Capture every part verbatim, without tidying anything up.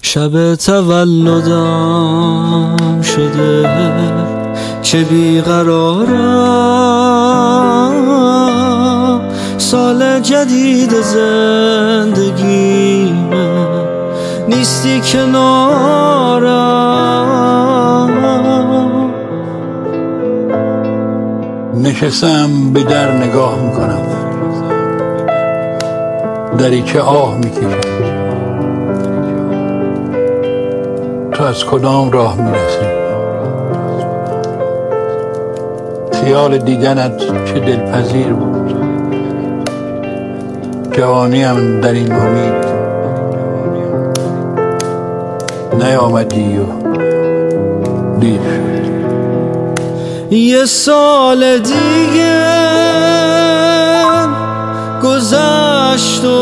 شب تولدم شده که بیقرارم، سال جدید زندگیمه نیستی کنارم. نشستم به در نگاه میکنم، دریچه آه میکشم. تو از کدام راه میرسی؟ خیال دیدنت چه دلپذیر بود. جوانیم در این امید نیامدی و دیر شد. یه سال دیگه گذشت و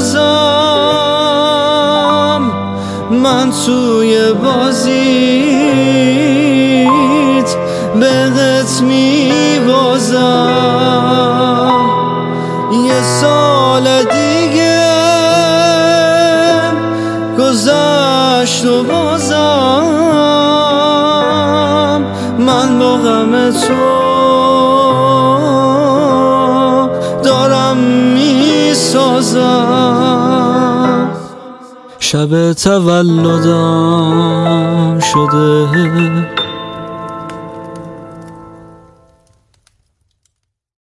بازم من توی بازیت بهت میبازم. یه سال دیگه گذشت و بازم من با غم تو دارم میسازم. شب تولدم شده